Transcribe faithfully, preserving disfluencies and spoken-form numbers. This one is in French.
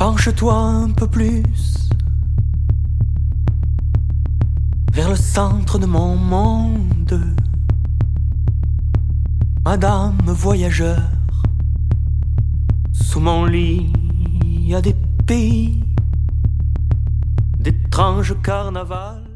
Penche-toi un peu plus vers le centre de mon monde, Madame voyageur. Sous mon lit, y a des pays, d'étranges carnavals.